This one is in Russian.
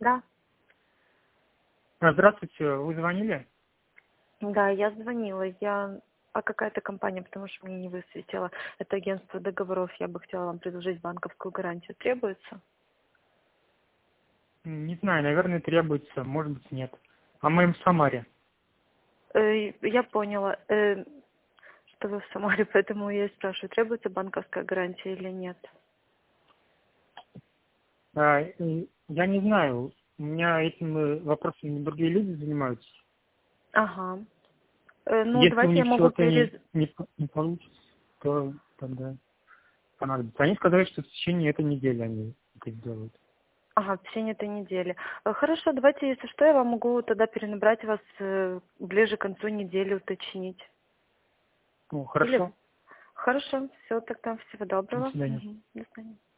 Да, Здравствуйте, вы звонили? да, я звонила. А какая-то компания, потому что мне не высветила. Это агентство договоров. Я бы хотела вам предложить банковскую гарантию. Требуется? Не знаю, наверное, требуется, может быть, нет. А мы в Самаре. Я поняла, что вы в Самаре, поэтому я и спрашиваю, требуется банковская гарантия или нет. Я не знаю, у меня этими вопросами другие люди занимаются. Ага. Ну, Если у давайте я них могу чего-то не получится, то тогда понадобится. Они сказали, что в течение этой недели они это сделают. Ага, в течение этой недели. Хорошо, давайте, если что, я вам могу тогда перенабрать вас ближе к концу недели, уточнить. Ну, Или... хорошо. Хорошо, все, тогда всего До доброго. свидания. Мгм. До свидания.